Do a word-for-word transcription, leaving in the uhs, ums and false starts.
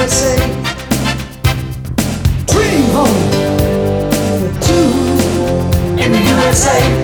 S A. Dream home for two in the U S A.